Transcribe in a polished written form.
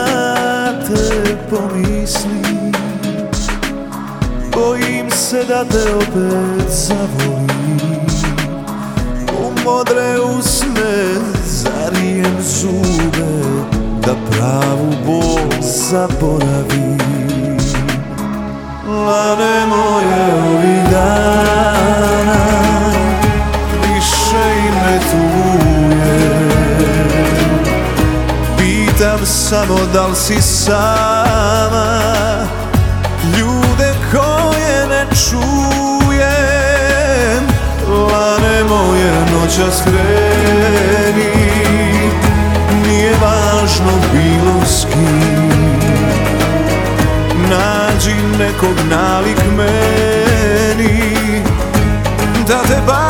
te pomislim. Bojim se da te opet zavolim, u modre usne zarijem zube, da pravu bol zaboravim. Lane moje ovih dana više i ne tuje. Pitam samo da li si sama, ljude koje ne čujem. Lane moje noćas kreni, nije važno bilo s kim. Nađi nekog nalik meni, da te